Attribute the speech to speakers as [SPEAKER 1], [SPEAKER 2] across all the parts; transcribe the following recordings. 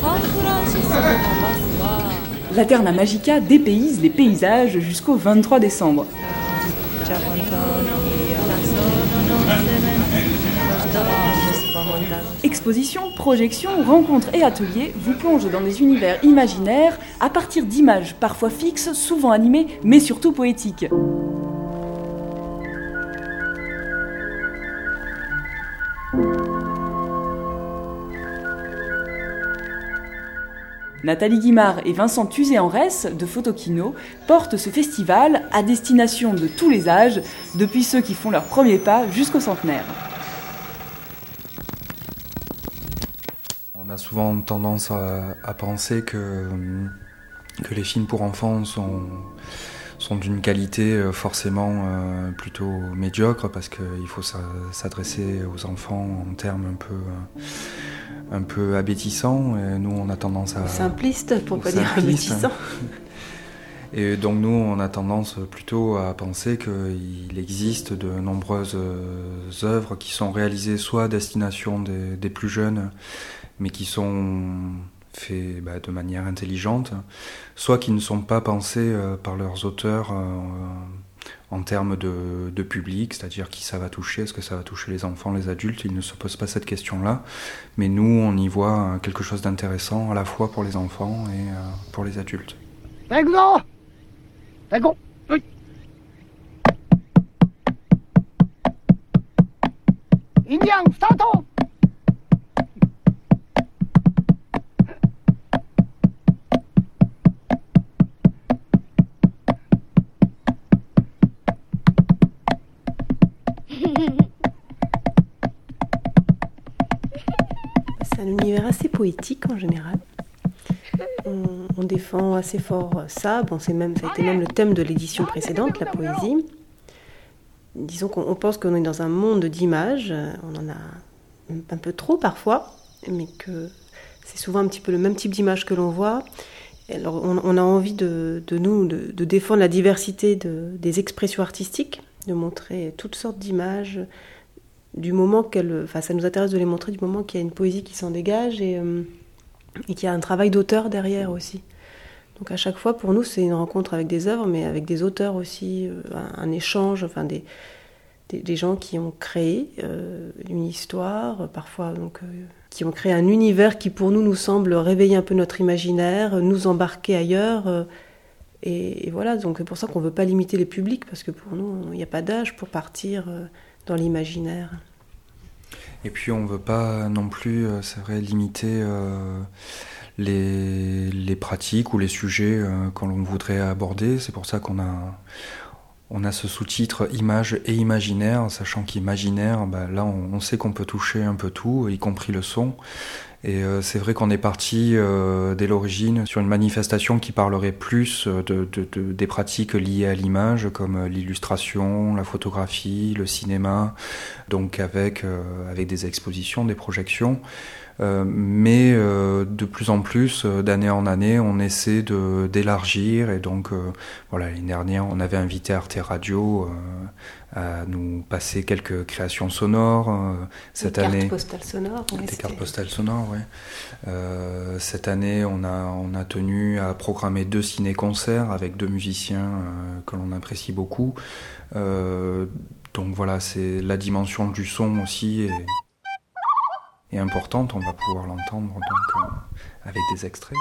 [SPEAKER 1] La Terna Magica dépayse les paysages jusqu'au 23 décembre. Expositions, projections, rencontres et ateliers vous plongent dans des univers imaginaires à partir d'images parfois fixes, souvent animées, mais surtout poétiques. Nathalie Guimard et Vincent Tuzé-en-Resse de Photokino portent ce festival à destination de tous les âges, depuis ceux qui font leurs premiers pas jusqu'aux centenaires.
[SPEAKER 2] On a souvent tendance à penser que les films pour enfants sont d'une qualité forcément plutôt médiocre, parce qu'il faut s'adresser aux enfants en termes un peu abétissants. Et nous, on a tendance à...
[SPEAKER 3] Simpliste, pour pas dire abétissant.
[SPEAKER 2] Et donc nous, on a tendance plutôt à penser qu'il existe de nombreuses œuvres qui sont réalisées soit à destination des plus jeunes, mais qui sont faits de manière intelligente, soit qui ne sont pas pensées par leurs auteurs en termes de public, c'est-à-dire qui ça va toucher, est-ce que ça va toucher les enfants, les adultes, ils ne se posent pas cette question-là, mais nous, on y voit quelque chose d'intéressant à la fois pour les enfants et pour les adultes.
[SPEAKER 3] C'est un univers assez poétique en général. On défend assez fort ça. Bon, ça a été même le thème de l'édition précédente, la poésie. Disons qu'on pense qu'on est dans un monde d'images. On en a un peu trop parfois, mais que c'est souvent un petit peu le même type d'image que l'on voit. Alors, on a envie de défendre la diversité des expressions artistiques, de montrer toutes sortes d'images, du moment ça nous intéresse de les montrer du moment qu'il y a une poésie qui s'en dégage et qu'il y a un travail d'auteur derrière aussi. Donc à chaque fois, pour nous, c'est une rencontre avec des œuvres, mais avec des auteurs aussi, un échange, enfin des gens qui ont créé une histoire, parfois qui ont créé un univers qui pour nous semble réveiller un peu notre imaginaire, nous embarquer ailleurs. Et voilà, donc c'est pour ça qu'on ne veut pas limiter les publics, parce que pour nous, il n'y a pas d'âge pour partir dans l'imaginaire.
[SPEAKER 2] Et puis on ne veut pas non plus, c'est vrai, limiter les pratiques ou les sujets que l'on voudrait aborder. C'est pour ça qu'on a ce sous-titre Images et imaginaire, sachant qu'imaginaire, là on sait qu'on peut toucher un peu tout, y compris le son. Et c'est vrai qu'on est parti dès l'origine sur une manifestation qui parlerait plus des pratiques liées à l'image, comme l'illustration, la photographie, le cinéma, donc avec des expositions, des projections. Mais de plus en plus, d'année en année, on essaie d'élargir. Et donc, l'année dernière, on avait invité Arte Radio à nous passer quelques créations sonores. Cette année,
[SPEAKER 3] cartes postales sonores.
[SPEAKER 2] Des cartes postales sonores, oui. Cette année, on a tenu à programmer 2 ciné-concerts avec 2 musiciens que l'on apprécie beaucoup. Donc voilà, c'est la dimension du son aussi est importante. On va pouvoir l'entendre donc avec des extraits.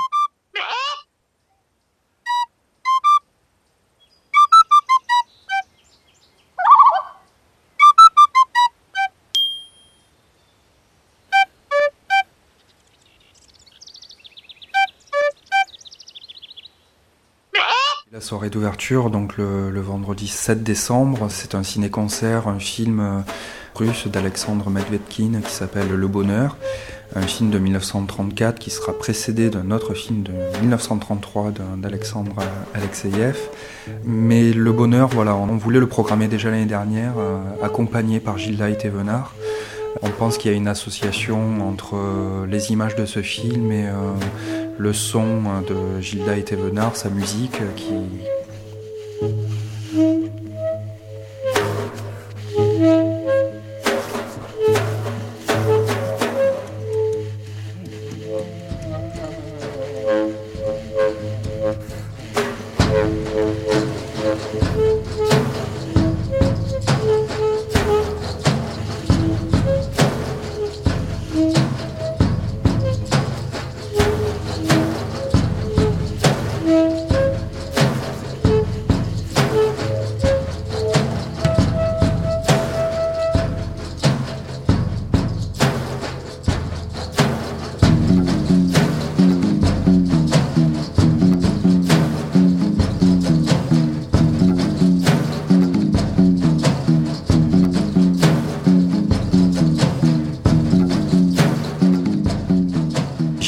[SPEAKER 2] La soirée d'ouverture, donc le vendredi 7 décembre, c'est un ciné-concert, un film russe d'Alexandre Medvedkin qui s'appelle Le Bonheur, un film de 1934 qui sera précédé d'un autre film de 1933 d'Alexandre Alexeïev. Mais Le Bonheur, on voulait le programmer déjà l'année dernière, accompagné par Gilda et Thévenard. On pense qu'il y a une association entre les images de ce film et le son de Gilda et Thévenard, sa musique qui...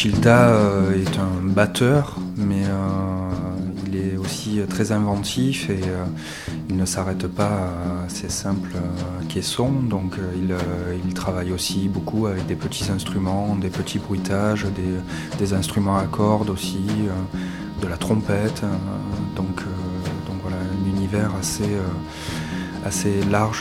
[SPEAKER 2] Gilda est un batteur, mais il est aussi très inventif et il ne s'arrête pas à ces simples caissons. Donc il travaille aussi beaucoup avec des petits instruments, des petits bruitages, des instruments à cordes aussi, de la trompette. Donc voilà, un univers assez large.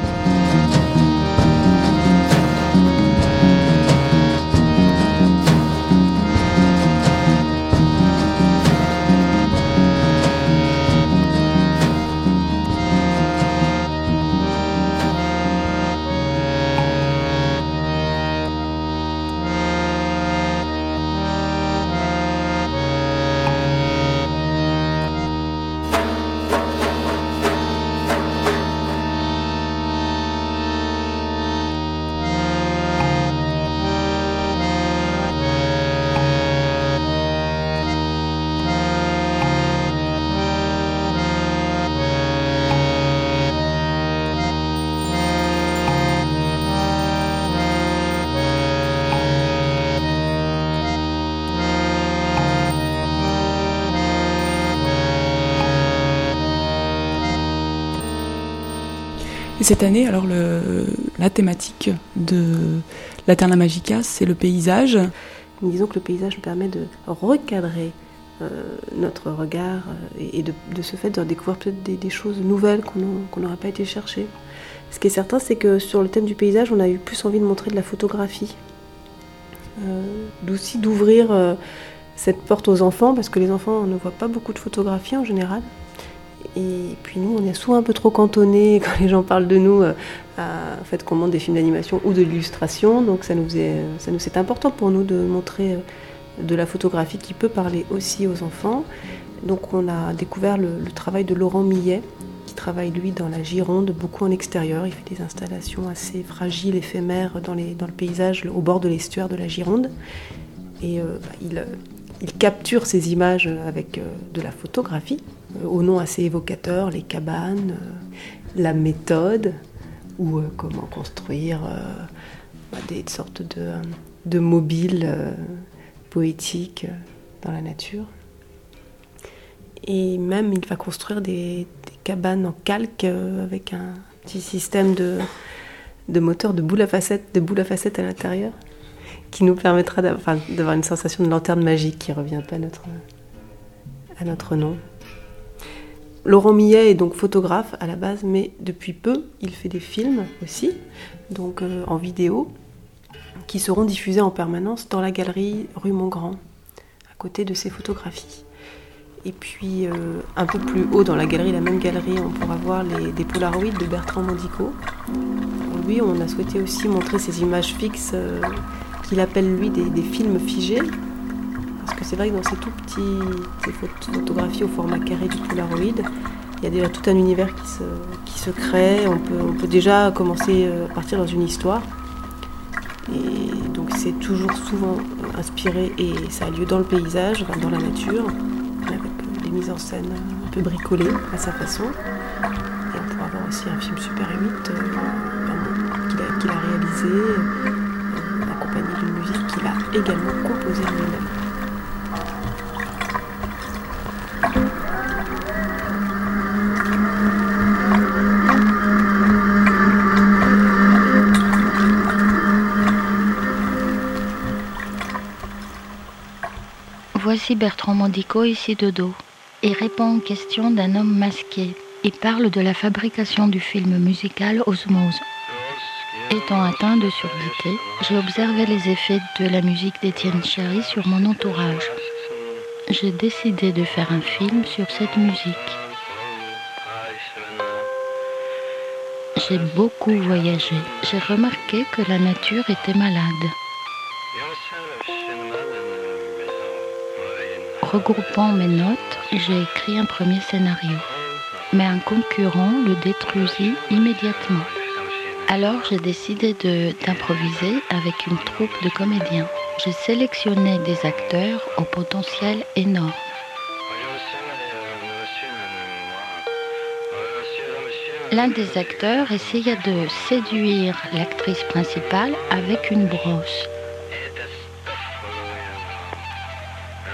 [SPEAKER 1] Et cette année, alors la thématique de l'Aterna Magica, c'est le paysage.
[SPEAKER 3] Disons que le paysage nous permet de recadrer notre regard et de ce fait de découvrir peut-être des choses nouvelles qu'on n'aurait pas été chercher. Ce qui est certain, c'est que sur le thème du paysage, on a eu plus envie de montrer de la photographie. D'aussi d'ouvrir cette porte aux enfants, parce que les enfants ne voient pas beaucoup de photographies en général. Et puis nous, on est souvent un peu trop cantonnés quand les gens parlent de nous à fait qu'on montre des films d'animation ou de l'illustration. Donc c'est important pour nous de montrer de la photographie qui peut parler aussi aux enfants. Donc on a découvert le travail de Laurent Millet, qui travaille lui dans la Gironde, beaucoup en extérieur. Il fait des installations assez fragiles, éphémères dans le paysage au bord de l'estuaire de la Gironde. Et il capture ces images avec de la photographie, au nom assez évocateur, les cabanes, la méthode, ou comment construire des sortes de mobiles poétiques dans la nature. Et même, il va construire des cabanes en calque avec un petit système de moteur de boule à facettes à l'intérieur, qui nous permettra d'avoir une sensation de lanterne magique qui revient un peu à notre nom. Laurent Millet est donc photographe à la base, mais depuis peu, il fait des films aussi, donc en vidéo, qui seront diffusés en permanence dans la galerie rue Montgrand, à côté de ses photographies. Et puis, un peu plus haut dans la même galerie, on pourra voir des Polaroids de Bertrand Mandico. Pour lui, on a souhaité aussi montrer ces images fixes qu'il appelle, lui, des films figés. Parce que c'est vrai que dans ces tout petits photographies au format carré du Polaroid, il y a déjà tout un univers qui se crée. On peut déjà commencer à partir dans une histoire. Et donc c'est toujours souvent inspiré, et ça a lieu dans le paysage, dans la nature, avec des mises en scène un peu bricolées à sa façon. Et on pourra voir aussi un film Super 8 qu'il a réalisé, accompagné d'une musique qu'il a également composée lui-même.
[SPEAKER 4] Voici Bertrand Mandico ici de dos. Il répond aux questions d'un homme masqué. Il parle de la fabrication du film musical Osmose. Étant atteint de surdité, j'ai observé les effets de la musique d'Étienne Chéry sur mon entourage. J'ai décidé de faire un film sur cette musique. J'ai beaucoup voyagé. J'ai remarqué que la nature était malade. Regroupant mes notes, j'ai écrit un premier scénario. Mais un concurrent le détruisit immédiatement. Alors j'ai décidé d'improviser avec une troupe de comédiens. J'ai sélectionné des acteurs au potentiel énorme. L'un des acteurs essaya de séduire l'actrice principale avec une brosse.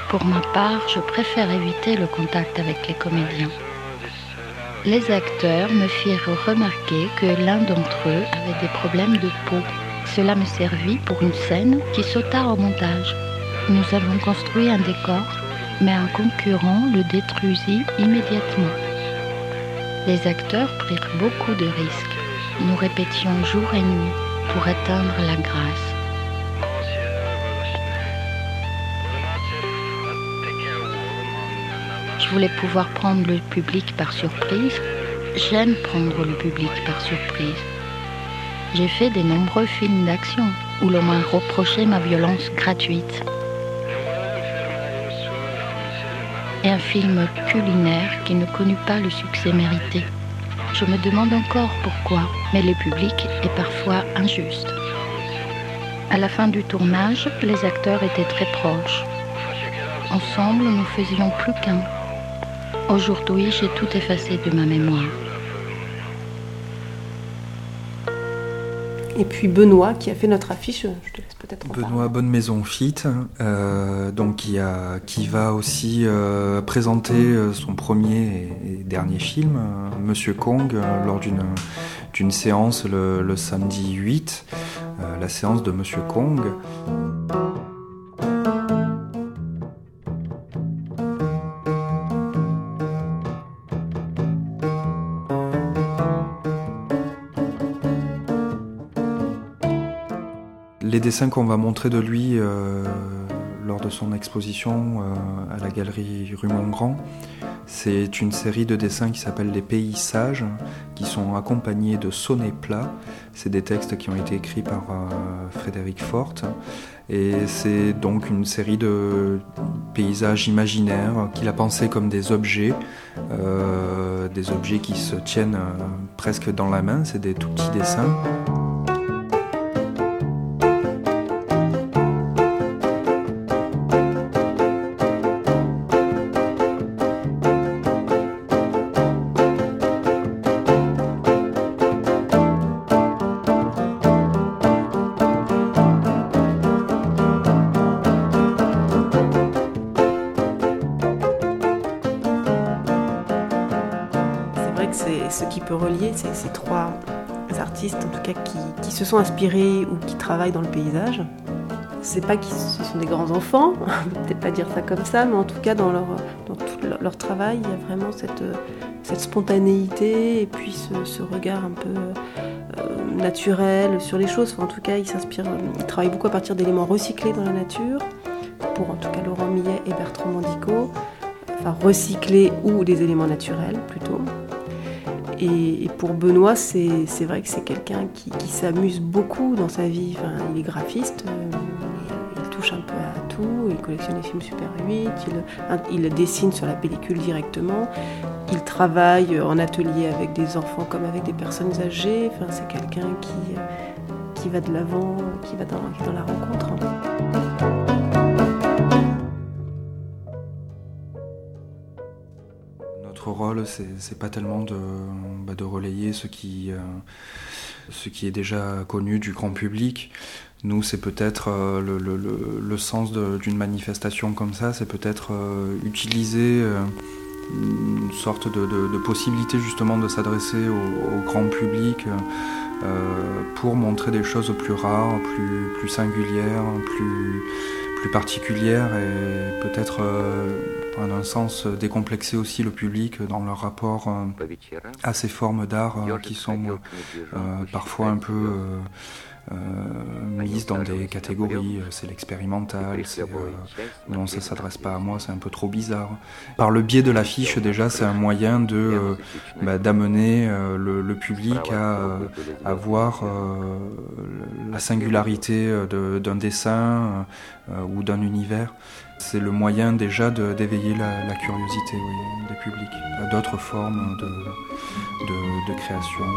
[SPEAKER 4] Pour ma part, je préfère éviter le contact avec les comédiens. Les acteurs me firent remarquer que l'un d'entre eux avait des problèmes de peau. Cela me servit pour une scène qui sauta au montage. Nous avons construit un décor, mais un concurrent le détruisit immédiatement. Les acteurs prirent beaucoup de risques. Nous répétions jour et nuit pour atteindre la grâce. Je voulais pouvoir prendre le public par surprise. J'aime prendre le public par surprise. J'ai fait de nombreux films d'action où l'on m'a reproché ma violence gratuite. Et un film culinaire qui ne connut pas le succès mérité. Je me demande encore pourquoi, mais le public est parfois injuste. À la fin du tournage, les acteurs étaient très proches. Ensemble, nous faisions plus qu'un. Aujourd'hui, j'ai tout effacé de ma mémoire.
[SPEAKER 3] Et puis Benoît qui a fait notre affiche, je te laisse peut-être en parler.
[SPEAKER 2] Benoît Bonne Maison Fit, donc qui va aussi présenter son premier et dernier film, Monsieur Kong, lors d'une séance le samedi 8, la séance de Monsieur Kong. Les dessins qu'on va montrer de lui lors de son exposition à la galerie rue Montgrand, c'est une série de dessins qui s'appelle Les Pays Sages, qui sont accompagnés de sonnets plats. C'est des textes qui ont été écrits par Frédéric Forte. Et c'est donc une série de paysages imaginaires qu'il a pensés comme des objets qui se tiennent presque dans la main. C'est des tout petits dessins.
[SPEAKER 3] Ce qui peut relier ces trois artistes, en tout cas qui se sont inspirés ou qui travaillent dans le paysage. C'est pas qu'ils ce sont des grands enfants, on peut peut-être pas dire ça comme ça, mais en tout cas dans tout leur travail, il y a vraiment cette spontanéité et puis ce regard un peu naturel sur les choses. Enfin, en tout cas, ils travaillent beaucoup à partir d'éléments recyclés dans la nature, pour en tout cas Laurent Millet et Bertrand Mandico, enfin recyclés ou des éléments naturels plutôt. Et pour Benoît, c'est vrai que c'est quelqu'un qui s'amuse beaucoup dans sa vie. Enfin, il est graphiste, il touche un peu à tout, il collectionne les films Super 8, il dessine sur la pellicule directement, il travaille en atelier avec des enfants comme avec des personnes âgées. Enfin, c'est quelqu'un qui va de l'avant, qui va dans la rencontre.
[SPEAKER 2] Notre rôle, c'est pas tellement de relayer ce qui est déjà connu du grand public. Nous, c'est peut-être le sens d'une manifestation comme ça, c'est peut-être utiliser une sorte de possibilité justement de s'adresser au grand public pour montrer des choses plus rares, plus singulières, plus particulières et peut-être en un sens décomplexer aussi le public dans leur rapport à ces formes d'art qui sont parfois un peu mises dans des catégories, c'est l'expérimental, non ça s'adresse pas à moi, c'est un peu trop bizarre. Par le biais de l'affiche déjà c'est un moyen d'amener le public à voir la singularité d'un dessin ou d'un univers. C'est le moyen déjà d'éveiller la curiosité des publics à d'autres formes de création.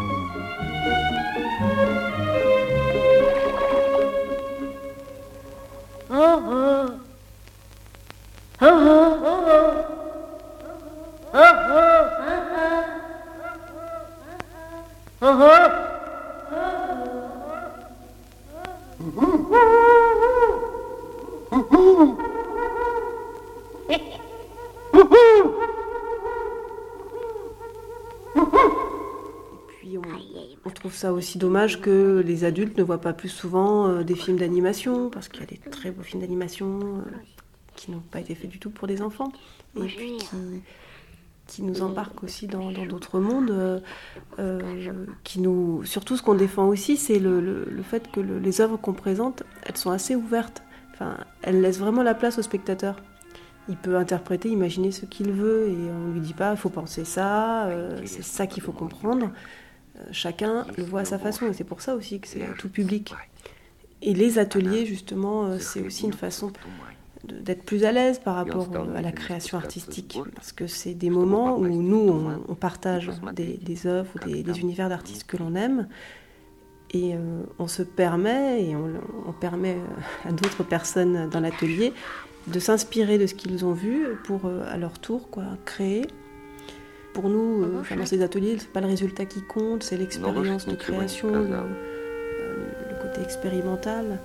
[SPEAKER 3] ça aussi dommage que les adultes ne voient pas plus souvent des films d'animation, parce qu'il y a des très beaux films d'animation qui n'ont pas été faits du tout pour des enfants, et puis qui nous embarquent aussi dans d'autres mondes. Surtout, ce qu'on défend aussi, c'est le fait que les œuvres qu'on présente, elles sont assez ouvertes. Enfin, elles laissent vraiment la place au spectateur. Il peut interpréter, imaginer ce qu'il veut, et on ne lui dit pas « il faut penser ça, c'est ça qu'il faut comprendre ». Chacun le voit à sa façon, et c'est pour ça aussi que c'est tout public. Et les ateliers, justement, c'est aussi une façon d'être plus à l'aise par rapport à la création artistique, parce que c'est des moments où nous, on partage des œuvres ou des univers d'artistes que l'on aime, et on se permet, et on permet à d'autres personnes dans l'atelier de s'inspirer de ce qu'ils ont vu pour, à leur tour, créer. Pour nous, dans ces ateliers, c'est pas le résultat qui compte, c'est l'expérience de création, le côté expérimental.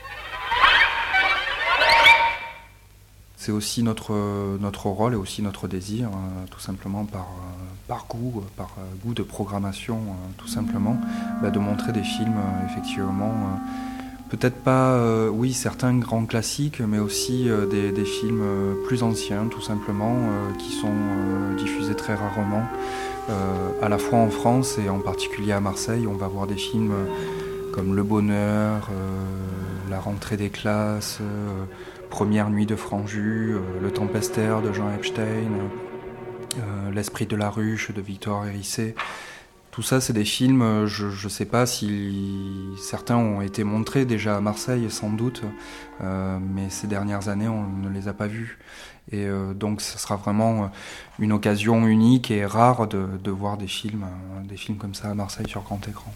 [SPEAKER 2] C'est aussi notre rôle et aussi notre désir, tout simplement par goût de programmation, tout simplement, de montrer des films, effectivement, peut-être pas, certains grands classiques, mais aussi des films plus anciens, tout simplement, qui sont diffusés très rarement, à la fois en France et en particulier à Marseille. On va voir des films comme Le Bonheur, La rentrée des classes, Première nuit de Franju, Le Tempestaire de Jean Epstein, L'Esprit de la ruche de Victor Hérissé. Tout ça, c'est des films, je ne sais pas si certains ont été montrés déjà à Marseille, sans doute, mais ces dernières années, on ne les a pas vus. Et donc, ce sera vraiment une occasion unique et rare de voir des films comme ça à Marseille sur grand écran.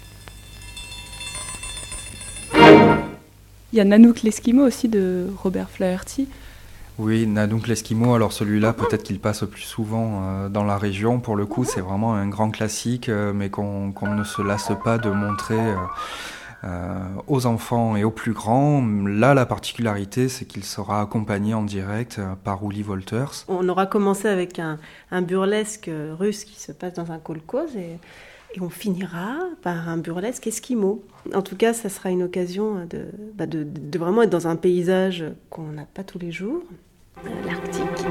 [SPEAKER 1] Il y a Nanook l'Esquimau aussi de Robert Flaherty.
[SPEAKER 2] Oui, Nanook l'Esquimau, alors celui-là, peut-être qu'il passe plus souvent dans la région. Pour le coup, c'est vraiment un grand classique, mais qu'on ne se lasse pas de montrer aux enfants et aux plus grands. Là, la particularité, c'est qu'il sera accompagné en direct par Uli Wolters.
[SPEAKER 3] On aura commencé avec un burlesque russe qui se passe dans un kolkhoz, et on finira par un burlesque esquimau. En tout cas, ça sera une occasion de vraiment être dans un paysage qu'on n'a pas tous les jours, l'Arctique.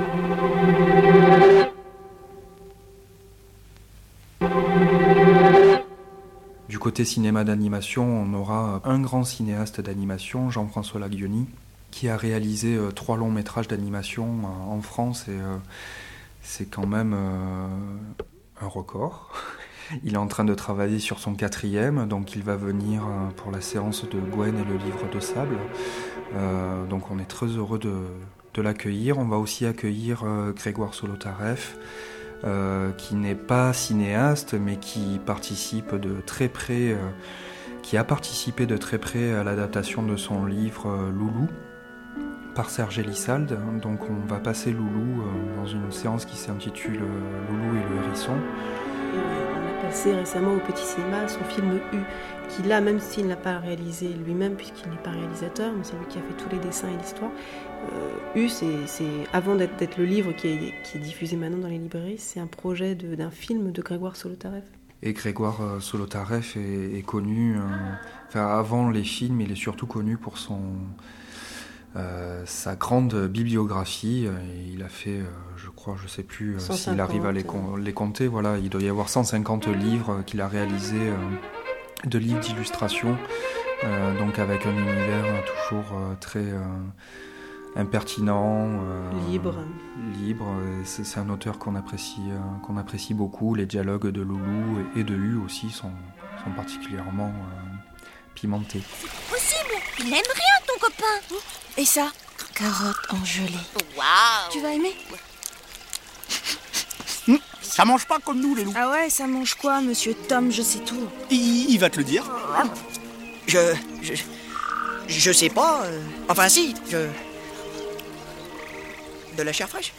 [SPEAKER 2] Du côté cinéma d'animation, on aura un grand cinéaste d'animation, Jean-François Laguioni, qui a réalisé 3 longs métrages d'animation en France, et c'est quand même un record. Il est en train de travailler sur son 4e, donc il va venir pour la séance de Gwen et le livre de sable. Donc on est très heureux de l'accueillir. On va aussi accueillir Grégoire Solotareff, qui n'est pas cinéaste, mais qui participe de très près, qui a participé de très près à l'adaptation de son livre Loulou par Serge Elissalde. Donc on va passer Loulou dans une séance qui s'intitule Loulou et le hérisson.
[SPEAKER 3] On a passé récemment au Petit Cinéma son film U, qui là, même s'il n'a pas réalisé lui-même, puisqu'il n'est pas réalisateur, mais c'est lui qui a fait tous les dessins et l'histoire. U, c'est avant d'être le livre qui est diffusé maintenant dans les librairies, c'est un projet d'un film de Grégoire Solotareff.
[SPEAKER 2] Et Grégoire Solotareff est connu, avant les films, il est surtout connu pour sa grande bibliographie. Et il a fait, je sais plus s'il arrive à les compter, voilà, il doit y avoir 150 livres qu'il a réalisés, de livres d'illustration, donc avec un univers toujours très impertinent, libre. C'est un auteur qu'on apprécie beaucoup. Les dialogues de Loulou et de U aussi sont particulièrement pimentés.
[SPEAKER 5] C'est possible, il aime rien ton copain. Et ça,
[SPEAKER 6] carotte en gelée.
[SPEAKER 5] Waouh.
[SPEAKER 6] Tu vas aimer?
[SPEAKER 7] Ça mange pas comme nous, les loups.
[SPEAKER 6] Ah ouais, ça mange quoi, monsieur Tom? Je sais tout.
[SPEAKER 7] Il va te le dire.
[SPEAKER 8] Je sais pas. Enfin, si, De la chair fraîche.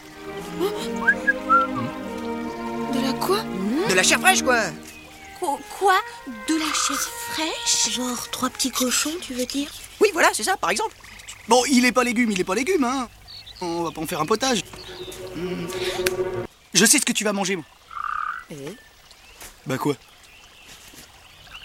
[SPEAKER 6] De la quoi?
[SPEAKER 8] De la chair fraîche, quoi.
[SPEAKER 5] Quoi? De la chair fraîche?
[SPEAKER 6] Genre 3 petits cochons, tu veux dire?
[SPEAKER 8] Oui, voilà, c'est ça, par exemple.
[SPEAKER 7] Bon, il est pas légume, hein. On va pas en faire un potage. Je sais ce que tu vas manger, moi.
[SPEAKER 8] Et
[SPEAKER 7] Bah quoi?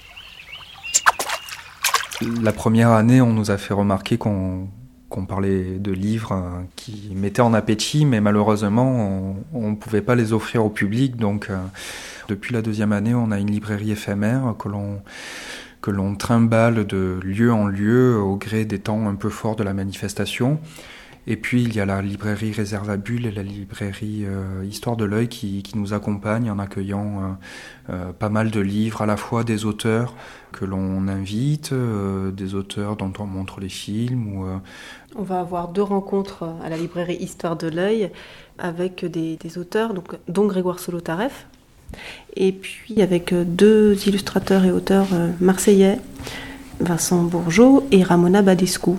[SPEAKER 2] La première année, on nous a fait remarquer qu'on parlait de livres qui mettaient en appétit, mais malheureusement, on ne pouvait pas les offrir au public. Donc, depuis la deuxième année, on a une librairie éphémère que l'on trimballe de lieu en lieu au gré des temps un peu forts de la manifestation. Et puis, il y a la librairie Réservabule et la librairie Histoire de l'œil qui nous accompagnent en accueillant pas mal de livres, à la fois des auteurs que l'on invite, des auteurs dont on montre les films.
[SPEAKER 3] On va avoir 2 rencontres à la librairie Histoire de l'œil avec des auteurs, dont Grégoire Solotareff, et puis avec 2 illustrateurs et auteurs marseillais, Vincent Bourgeot et Ramona Badescu.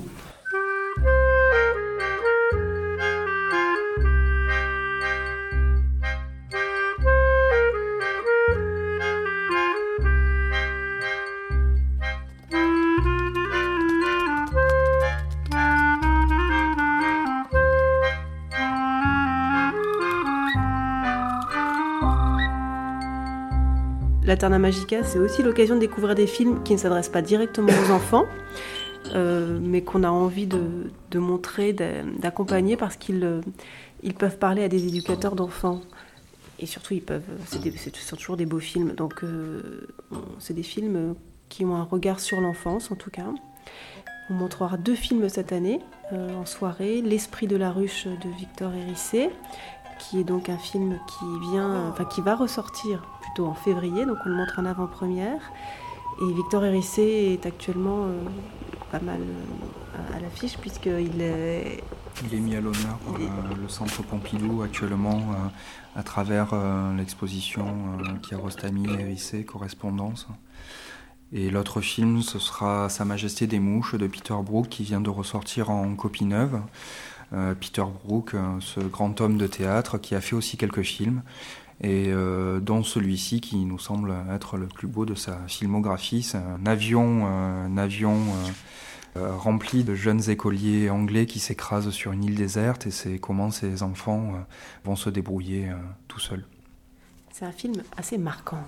[SPEAKER 3] L'Aterna Magica, c'est aussi l'occasion de découvrir des films qui ne s'adressent pas directement aux enfants, mais qu'on a envie de montrer, d'accompagner, parce qu'ils peuvent parler à des éducateurs d'enfants. Et surtout, ce sont toujours des beaux films. Donc, c'est des films qui ont un regard sur l'enfance, en tout cas. On montrera 2 films cette année, en soirée. L'Esprit de la ruche de Victor Hérissé, qui est donc un film qui va ressortir plutôt en février, donc on le montre en avant-première. Et Victor Hérissé est actuellement pas mal à l'affiche, puisqu'il est...
[SPEAKER 2] Il est mis à l'honneur par le Centre Pompidou actuellement à travers l'exposition Kiarostami Hérissé, Correspondance. Et l'autre film, ce sera Sa Majesté des Mouches de Peter Brook, qui vient de ressortir en copie neuve. Peter Brook, ce grand homme de théâtre qui a fait aussi quelques films, et dont celui-ci qui nous semble être le plus beau de sa filmographie. C'est un avion rempli de jeunes écoliers anglais qui s'écrasent sur une île déserte, et c'est comment ces enfants vont se débrouiller tout seuls.
[SPEAKER 3] C'est un film assez marquant.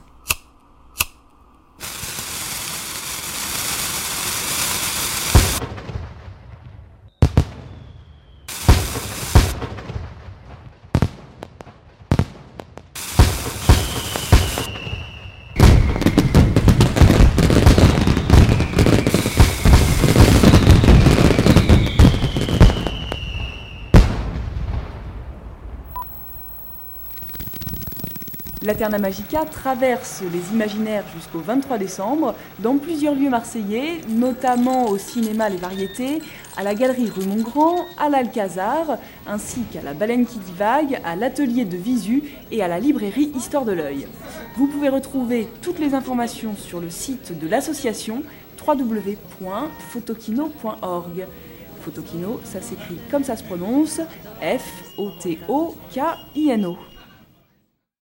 [SPEAKER 1] L'Aterna Magica traverse les imaginaires jusqu'au 23 décembre dans plusieurs lieux marseillais, notamment au cinéma Les Variétés, à la galerie rue Montgrand, à l'Alcazar, ainsi qu'à la Baleine qui divague, à l'atelier de Visu et à la librairie Histoire de l'œil. Vous pouvez retrouver toutes les informations sur le site de l'association www.photokino.org. Photokino, ça s'écrit comme ça se prononce, F-O-T-O-K-I-N-O.